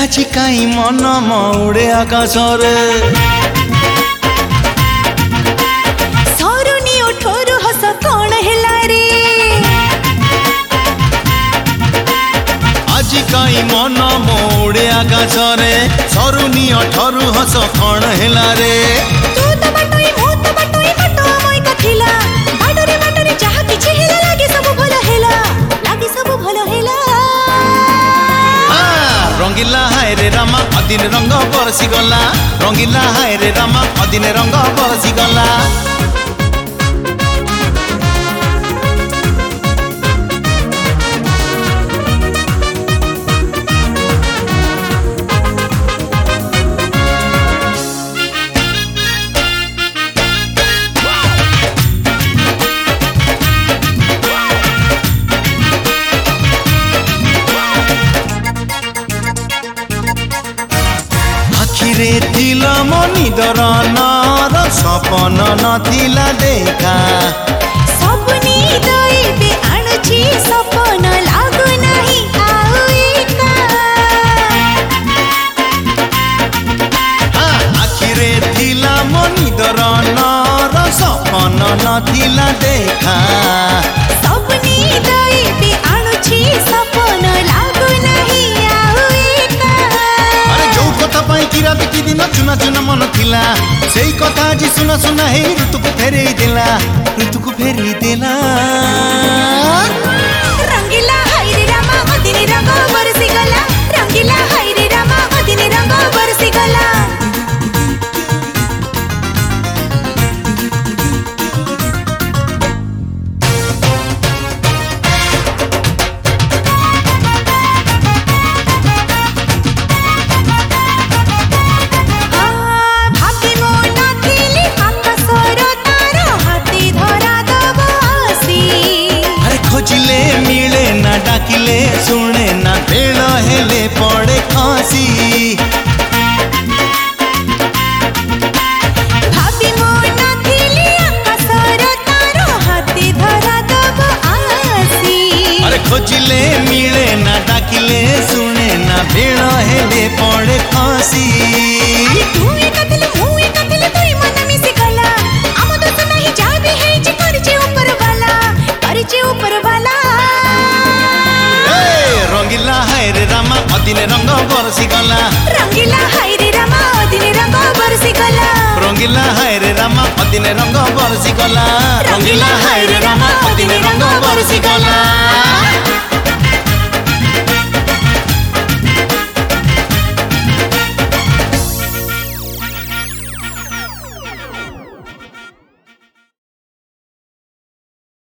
আজি কাই মন মৌড়ে আকাশরে সরুনি ওঠোরু হস কোণ হেলা রে আজি কাই মন মৌড়ে আকাশরে সরুনি অঠরু হস কোণ হেলা রে তু তো বাটুই মু তো বাটুই বাটো মই কথিলা বাটরে যাহা কিছু হেলা লাগে সবু ভালো হেলা লাগে সবু ভালো হেলা रंगीला हाय रे रामा अदिन रंग बरसी गला रंगीला हाय रे रामा अदिन रंग बरसी गला आखिरे थिला मनिदर नर सपन नथिला देखा सपनी दैबे आणुची सपन लागु नाही आउ एका आखिरे थिला मनिदर नर सपन नथिला देखा सपनी दैबे आणुची सपन लागु नाही आउ एका अरे जो कथा पाई कि रात कि दिन चुना चुना मन थिला सेई कथा आज सुना सुना हे ऋतु को फेरी देला रंगीला हाय रे रामा अदिन रंग बरसी गला रंगीला हाय रे रामा अदिन रंग बरसी गला खोजिले मिले ना डाकिले सुने ना भेड़ हेले पड़े खासी भाभी मो नाथिली आकाशर तारो हाथी धरा दब आसी अरे खोजिले मिले ना डाकिले सुने ना भेड़ हेले पड़े खासी अरे तू एक दिल मु एक दिल तोई मन मिसी गला आम दोस्त नहीं जा भी है जे करजे ऊपर वाला रंगीला हाय रे रामा अदिन रंग बरसी गला रंगीला हाय रे रामा अदिन रंग बरसी गला रंगीला हाय रे रामा अदिन रंग बरसी गला रंगीला हाय रे रामा अदिन रंग बरसी गला।